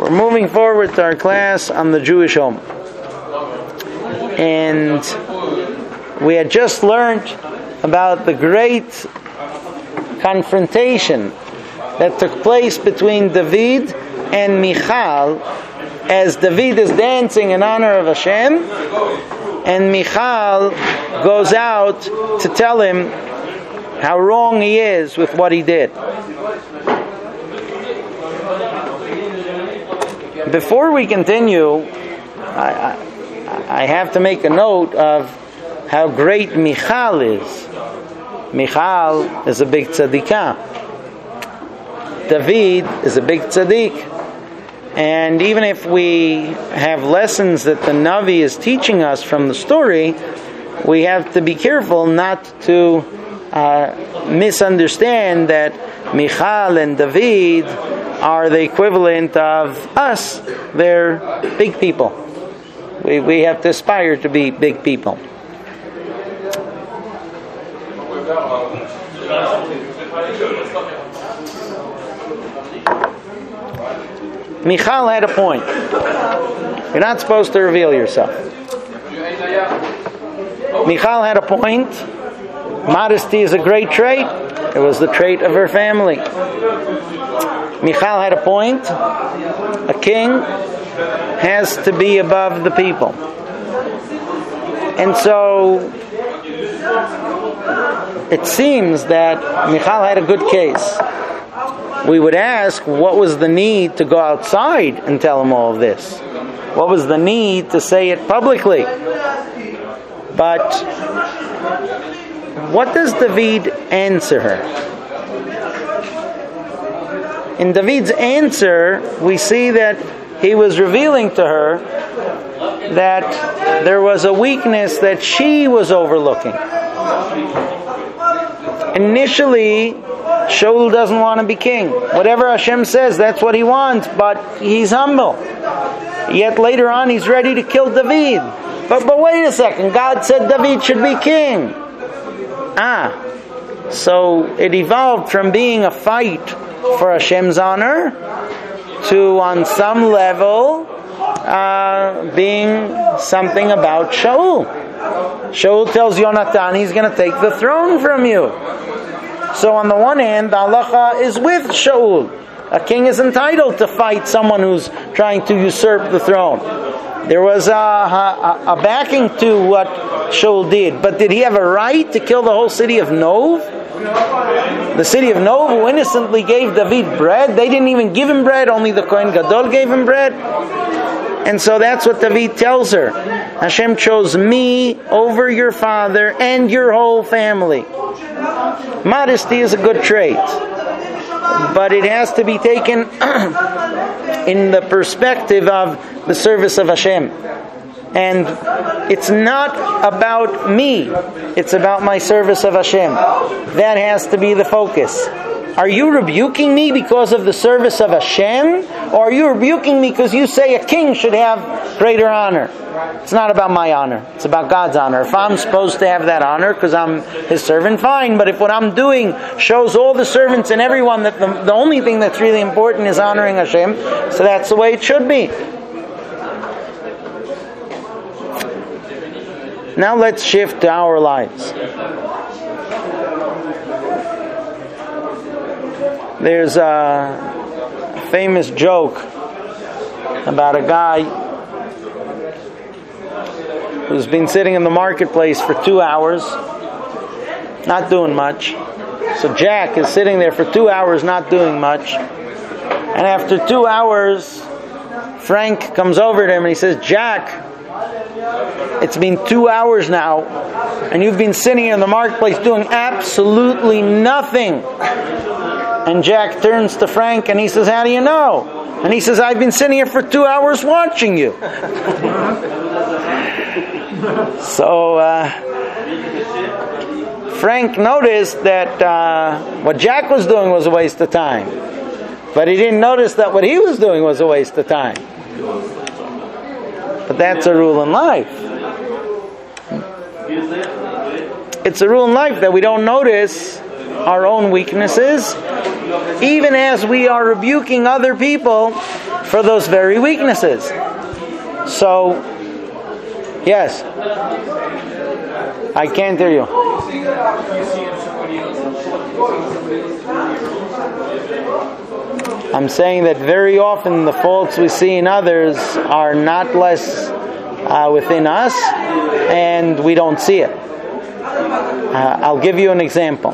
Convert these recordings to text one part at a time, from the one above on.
We're moving forward to our class on the Jewish home. And we had just learned about the great confrontation that took place between David and Michal as David is dancing in honor of Hashem, and Michal goes out to tell him how wrong he is with what he did. Before we continue, I have to make a note of how great Michal is. Michal is a big tzaddikah. David is a big tzaddik. And even if we have lessons that the Navi is teaching us from the story, we have to be careful not to misunderstand that Michal and David are the equivalent of us. They're big people. We have to aspire to be big people. Michal had a point. You're not supposed to reveal yourself. Michal had a point. Modesty is a great trait. It was the trait of her family. Michal had a point. A king has to be above the people. And so it seems that Michal had a good case. We would ask, what was the need to go outside and tell him all of this? What was the need to say it publicly? But what does David answer her? In David's answer, we see that he was revealing to her that there was a weakness that she was overlooking. Initially, Shaul doesn't want to be king. Whatever Hashem says, that's what he wants, but he's humble. Yet later on, he's ready to kill David. But wait a second, God said David should be king. So it evolved from being a fight for Hashem's honor to, on some level, being something about Shaul. Shaul tells Yonatan he's going to take the throne from you. So on the one hand, the halacha is with Shaul. A king is entitled to fight someone who's trying to usurp the throne. There was a backing to what Shaul did. But did he have a right to kill the whole city of Nov? The city of Nov, who innocently gave David bread, they didn't even give him bread, only the Kohen Gadol gave him bread. And so that's what David tells her. Hashem chose me over your father and your whole family. Modesty is a good trait, but it has to be taken in the perspective of the service of Hashem. And it's not about me, it's about my service of Hashem. That has to be the focus. Are you rebuking me because of the service of Hashem? Or are you rebuking me because you say a king should have greater honor? It's not about my honor. It's about God's honor. If I'm supposed to have that honor because I'm His servant, fine. But if what I'm doing shows all the servants and everyone that the only thing that's really important is honoring Hashem, so that's the way it should be. Now let's shift to our lives. There's a famous joke about a guy who's been sitting in the marketplace for 2 hours, not doing much. So Jack is sitting there for 2 hours, not doing much. And after 2 hours, Frank comes over to him and he says, Jack, it's been 2 hours now, and you've been sitting in the marketplace doing absolutely nothing. And Jack turns to Frank and he says, how do you know? And he says, I've been sitting here for 2 hours watching you. So Frank noticed that what Jack was doing was a waste of time. But he didn't notice that what he was doing was a waste of time. But that's a rule in life. It's a rule in life that we don't notice our own weaknesses, even as we are rebuking other people for those very weaknesses. So, yes. I can't hear you. I'm saying that very often the faults we see in others are not less within us, and we don't see it. I'll give you an example.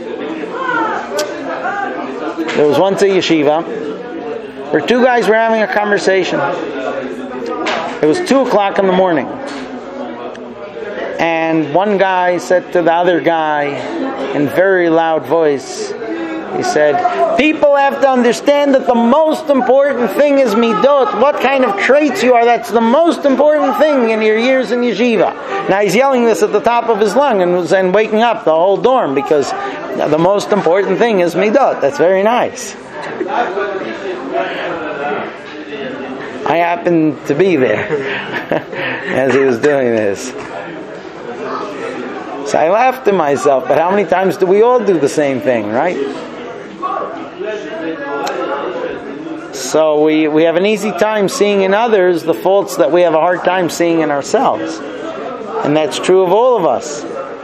There was once a yeshiva where two guys were having a conversation. It was 2 o'clock in the morning. And one guy said to the other guy in very loud voice, he said, people have to understand that the most important thing is midot. What kind of traits you are, that's the most important thing in your years in yeshiva. Now he's yelling this at the top of his lung and waking up the whole dorm because the most important thing is midot. That's very nice. I happened to be there as he was doing this. So I laughed to myself, but how many times do we all do the same thing, right? So we have an easy time seeing in others the faults that we have a hard time seeing in ourselves. And that's true of all of us.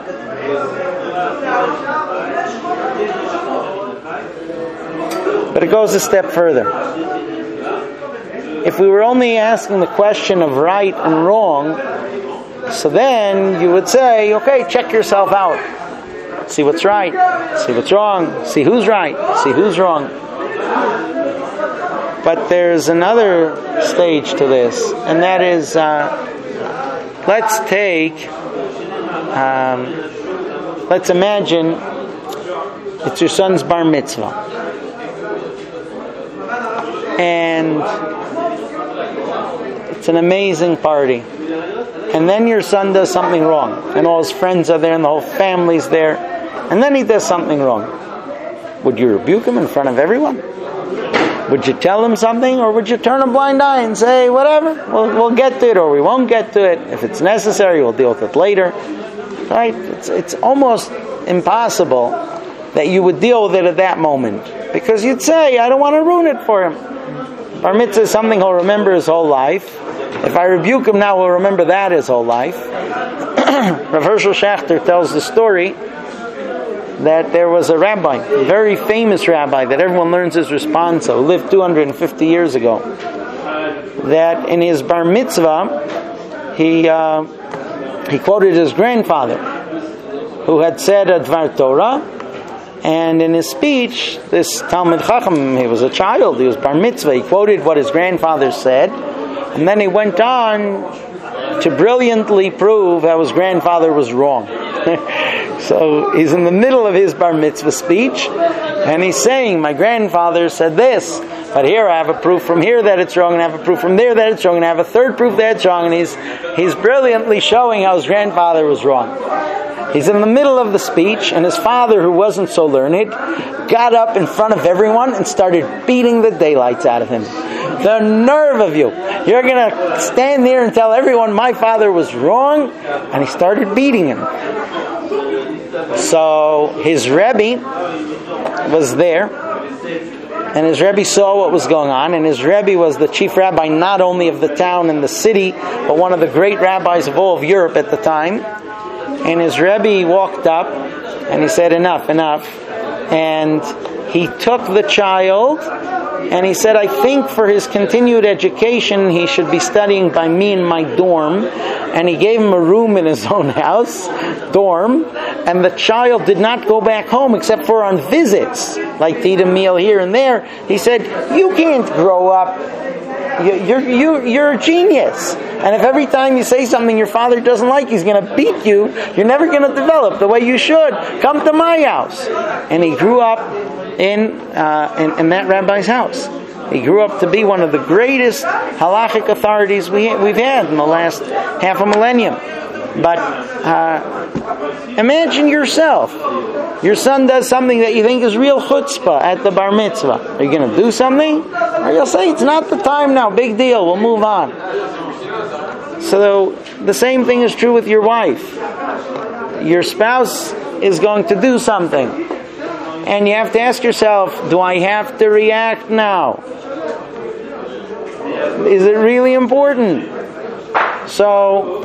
But it goes a step further. If we were only asking the question of right and wrong, so then you would say, okay, check yourself out. See what's right, see what's wrong, see who's right, see who's wrong. But there's another stage to this, and that is, let's imagine it's your son's bar mitzvah. And it's an amazing party. And then your son does something wrong, and all his friends are there, and the whole family's there, and then he does something wrong. Would you rebuke him in front of everyone? Would you tell him something, or would you turn a blind eye and say, whatever, we'll get to it, or we won't get to it. If it's necessary, we'll deal with it later. Right? It's almost impossible that you would deal with it at that moment, because you'd say, I don't want to ruin it for him. Bar mitzvah is something he'll remember his whole life. If I rebuke him now, he'll remember that his whole life. Rav Hershel Schachter tells the story that there was a rabbi, a very famous rabbi that everyone learns his response of, who lived 250 years ago, that in his bar mitzvah, he quoted his grandfather, who had said a Dvar Torah, and in his speech, this Talmid Chacham, he was a child, he was bar mitzvah, he quoted what his grandfather said, and then he went on to brilliantly prove how his grandfather was wrong. So he's in the middle of his bar mitzvah speech, and he's saying, my grandfather said this, but here I have a proof from here that it's wrong, and I have a proof from there that it's wrong, and I have a third proof that it's wrong, and he's brilliantly showing how his grandfather was wrong. He's in the middle of the speech, and his father, who wasn't so learned, got up in front of everyone and started beating the daylights out of him. The nerve of you! You're going to stand there and tell everyone my father was wrong? And he started beating him. So his Rebbe was there, and his Rebbe saw what was going on, and his Rebbe was the chief rabbi not only of the town and the city, but one of the great rabbis of all of Europe at the time. And his Rebbe walked up and he said, enough. And he took the child and he said, I think for his continued education he should be studying by me in my dorm. And he gave him a room in his own house, dorm, and the child did not go back home except for on visits, like to eat a meal here and there. He said, you can't grow up. You're a genius. And if every time you say something your father doesn't like, he's going to beat you, you're never going to develop the way you should. Come to my house. And he grew up in that rabbi's house. He grew up to be one of the greatest halachic authorities we've had in the last half a millennium. But imagine yourself. Your son does something that you think is real chutzpah at the bar mitzvah. Are you going to do something? Or you'll say, it's not the time now, big deal, we'll move on. So the same thing is true with your wife. Your spouse is going to do something. And you have to ask yourself, do I have to react now? Is it really important? So,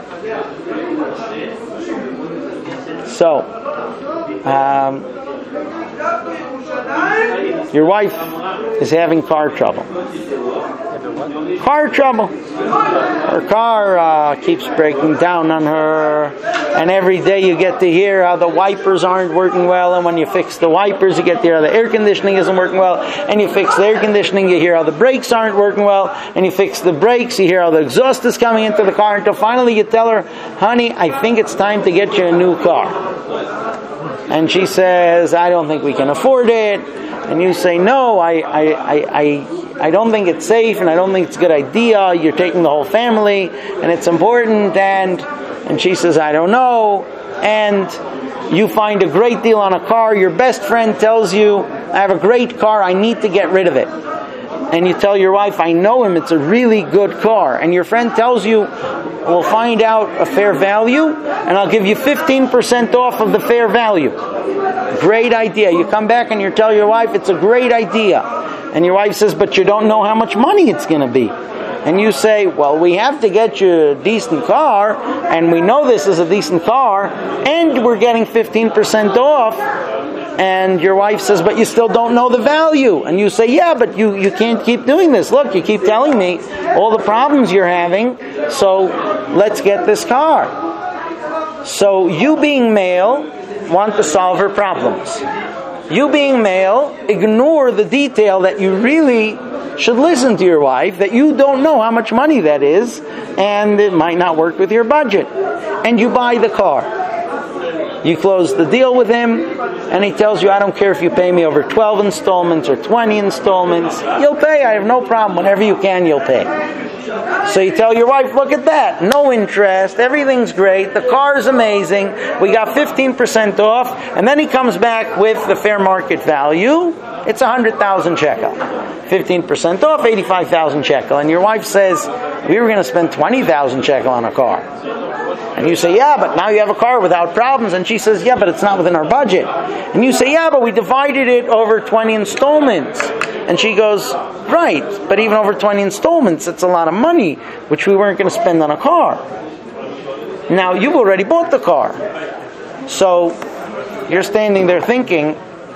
your wife is having car trouble. Car trouble. Her car keeps breaking down on her, and every day you get to hear how the wipers aren't working well, and when you fix the wipers you get to hear how the air conditioning isn't working well, and you fix the air conditioning you hear how the brakes aren't working well, and you fix the brakes you hear how the exhaust is coming into the car, until finally you tell her, honey, I think it's time to get you a new car. And she says, I don't think we can afford it. And you say, no, I don't think it's safe, and I don't think it's a good idea. You're taking the whole family, and it's important. And she says, I don't know. And you find a great deal on a car. Your best friend tells you, I have a great car, I need to get rid of it. And you tell your wife, I know him, it's a really good car. And your friend tells you, we'll find out a fair value, and I'll give you 15% off of the fair value. Great idea. You come back and you tell your wife, it's a great idea. And your wife says, but you don't know how much money it's going to be. And you say, well, we have to get you a decent car, and we know this is a decent car, and we're getting 15% off. And your wife says, but you still don't know the value. And you say, yeah, but you can't keep doing this. Look, you keep telling me all the problems you're having, so let's get this car. So you being male want to solve her problems. You being male ignore the detail that you really should listen to your wife, that you don't know how much money that is, and it might not work with your budget. And you buy the car. You close the deal with him, and he tells you, I don't care if you pay me over 12 installments or 20 installments. You'll pay. I have no problem. Whenever you can, you'll pay. So you tell your wife, look at that. No interest. Everything's great. The car is amazing. We got 15% off. And then he comes back with the fair market value. It's 100,000 shekel. 15% off, 85,000 shekel. And your wife says, we were going to spend 20,000 shekel on a car. And you say, yeah, but now you have a car without problems. And she says, yeah, but it's not within our budget. And you say, yeah, but we divided it over 20 installments. And she goes, right, but even over 20 installments, it's a lot of money, which we weren't going to spend on a car. Now, you've already bought the car. So, you're standing there thinking,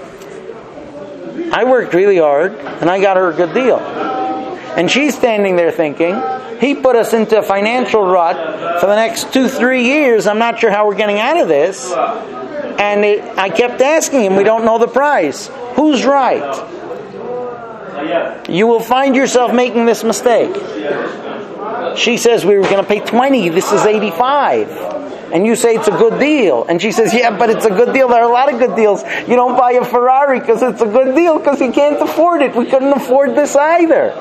I worked really hard, and I got her a good deal. And she's standing there thinking, he put us into a financial rut for the next 2-3 years. I'm not sure how we're getting out of this. And I kept asking him, we don't know the price. Who's right? You will find yourself making this mistake. She says, we were going to pay 20, this is 85. And you say it's a good deal. And she says, yeah, but it's a good deal. There are a lot of good deals. You don't buy a Ferrari because it's a good deal, because you can't afford it. We couldn't afford this either.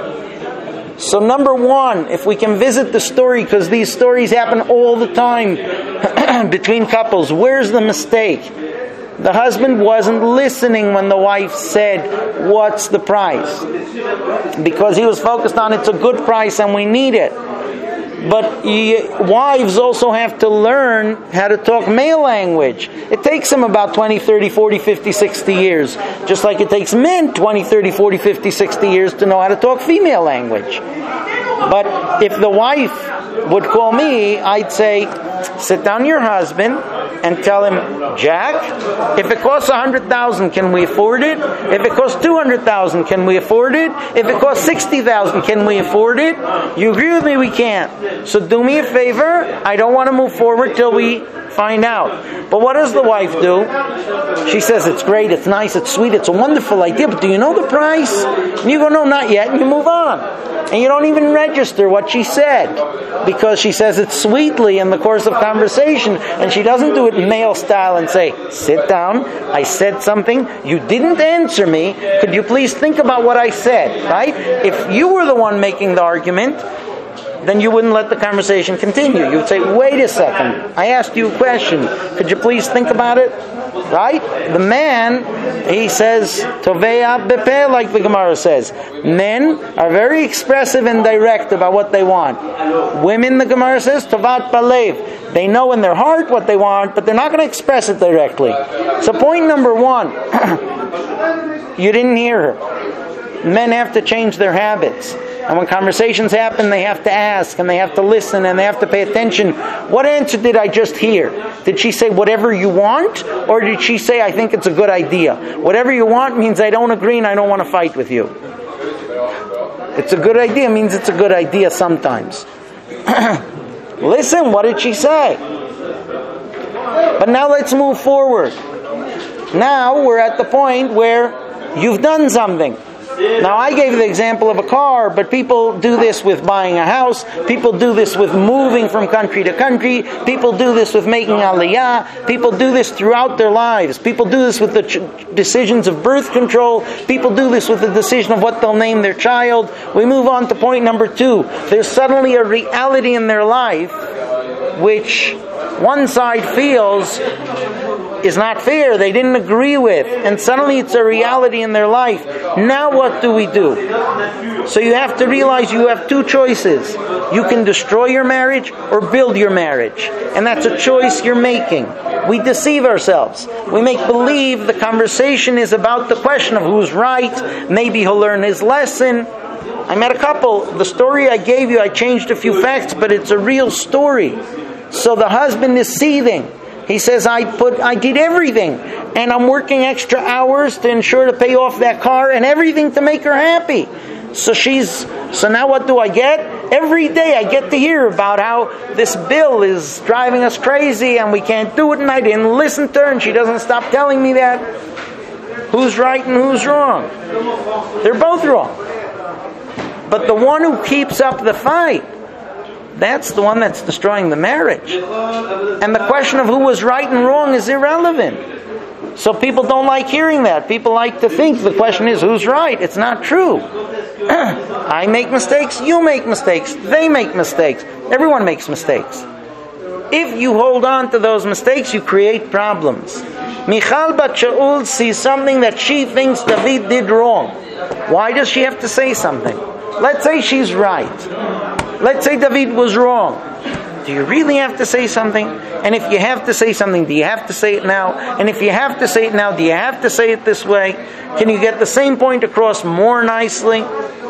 So number one, if we can visit the story, because these stories happen all the time between couples, where's the mistake? The husband wasn't listening when the wife said, what's the price? Because he was focused on, it's a good price and we need it. But wives also have to learn how to talk male language. It takes them about 20, 30, 40, 50, 60 years. Just like it takes men 20, 30, 40, 50, 60 years to know how to talk female language. But if the wife would call me, I'd say, sit down your husband and tell him, Jack, if it costs 100,000, can we afford it? If it costs 200,000, can we afford it? If it costs 60,000, can we afford it? You agree with me? We can't. So do me a favor. I don't want to move forward till we find out. But what does the wife do? She says, it's great, it's nice, it's sweet, it's a wonderful idea, but do you know the price? And you go, no, not yet, and you move on. And you don't even register what she said, because she says it sweetly in the course of conversation, and she doesn't do it male style and say, sit down, I said something, you didn't answer me, could you please think about what I said, right? If you were the one making the argument, then you wouldn't let the conversation continue. You would say, wait a second, I asked you a question. Could you please think about it? Right? The man, he says, Tovea bepeh, like the Gemara says. Men are very expressive and direct about what they want. Women, the Gemara says, Tovat balev. They know in their heart what they want, but they're not going to express it directly. So point number one, you didn't hear her. Men have to change their habits. And when conversations happen, they have to ask, and they have to listen, and they have to pay attention. What answer did I just hear? Did she say whatever you want? Or did she say, I think it's a good idea? Whatever you want means I don't agree and I don't want to fight with you. It's a good idea means it's a good idea sometimes. Listen, what did she say? But now let's move forward. Now we're at the point where you've done something. Now I gave the example of a car, but people do this with buying a house. People do this with moving from country to country. People do this with making aliyah. People do this throughout their lives. People do this with the decisions of birth control. People do this with the decision of what they'll name their child. We move on to point number 2. There's suddenly a reality in their life which one side feels is not fair, they didn't agree with, and suddenly it's a reality in their life. Now what do we do? So you have to realize you have 2 choices. You can destroy your marriage or build your marriage. And that's a choice you're making. We deceive ourselves. We make believe the conversation is about the question of who's right. Maybe he'll learn his lesson. I met a couple. The story I gave you, I changed a few facts, but it's a real story. So the husband is seething. He says, I did everything, and I'm working extra hours to ensure to pay off that car and everything to make her happy. So now what do I get? Every day I get to hear about how this bill is driving us crazy and we can't do it, and I didn't listen to her and she doesn't stop telling me that. Who's right and who's wrong? They're both wrong. But the one who keeps up the fight, that's the one that's destroying the marriage. And the question of who was right and wrong is irrelevant. So people don't like hearing that. People like to think the question is who's right. It's not true. I make mistakes, you make mistakes, they make mistakes. Everyone makes mistakes. If you hold on to those mistakes, you create problems. Michal bat Shaul sees something that she thinks David did wrong. Why does she have to say something? Let's say she's right. Let's say David was wrong. Do you really have to say something? And if you have to say something, do you have to say it now? And if you have to say it now, do you have to say it this way? Can you get the same point across more nicely?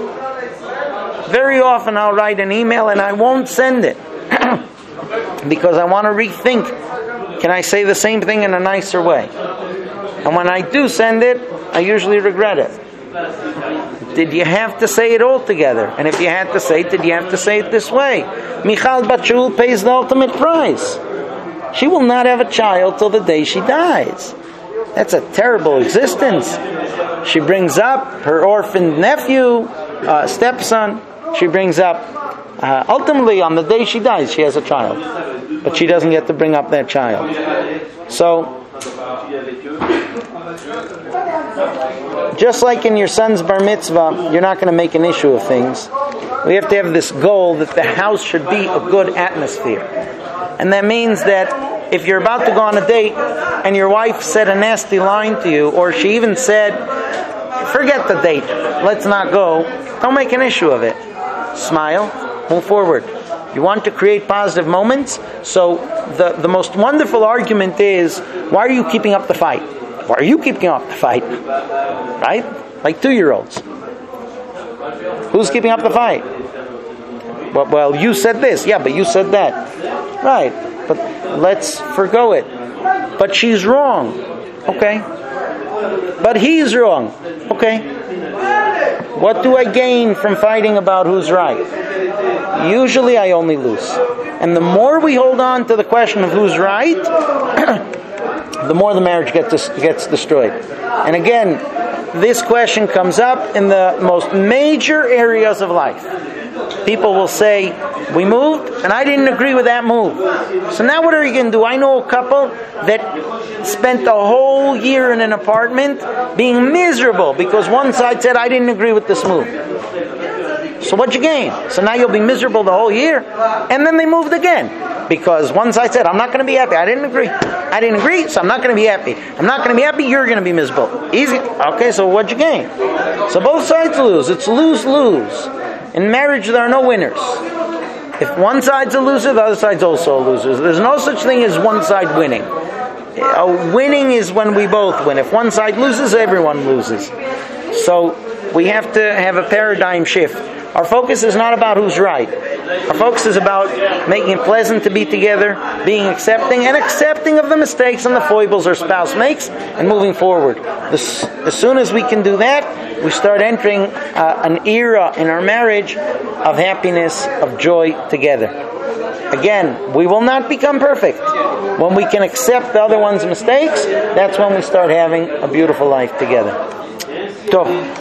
Very often I'll write an email and I won't send it because I want to rethink. Can I say the same thing in a nicer way? And when I do send it, I usually regret it. Did you have to say it all together? And if you had to say it, did you have to say it this way? Michal bat Shaul pays the ultimate price. She will not have a child till the day she dies. That's a terrible existence. She brings up her orphaned nephew, stepson. She brings up, ultimately on the day she dies, she has a child. But she doesn't get to bring up that child. So, just like in your son's bar mitzvah, you're not going to make an issue of things. We have to have this goal that the house should be a good atmosphere. And that means that if you're about to go on a date and your wife said a nasty line to you, or she even said, forget the date, let's not go, don't make an issue of it. Smile, move forward. You want to create positive moments? So the most wonderful argument is, why are you keeping up the fight? Why are you keeping up the fight? Right? Like 2-year-olds. Who's keeping up the fight? Well, you said this. Yeah, but you said that. Right. But let's forgo it. But she's wrong. Okay. But he's wrong. Okay. What do I gain from fighting about who's right? Usually I only lose. And the more we hold on to the question of who's right, the more the marriage gets destroyed. And again, this question comes up in the most major areas of life. People will say, we moved and I didn't agree with that move. So now what are you going to do? I know a couple that spent the whole year in an apartment being miserable because one side said, I didn't agree with this move. So what'd you gain? So now you'll be miserable the whole year. And then they moved again. Because one side said, I'm not going to be happy. I didn't agree, so I'm not going to be happy. I'm not going to be happy, you're going to be miserable. Easy. Okay, so what'd you gain? So both sides lose. It's lose-lose. In marriage, there are no winners. If one side's a loser, the other side's also a loser. There's no such thing as one side winning. Winning is when we both win. If one side loses, everyone loses. So we have to have a paradigm shift. Our focus is not about who's right. Our focus is about making it pleasant to be together, being accepting of the mistakes and the foibles our spouse makes, and moving forward. As soon as we can do that, we start entering an era in our marriage of happiness, of joy together. Again, we will not become perfect. When we can accept the other one's mistakes, that's when we start having a beautiful life together. Tov.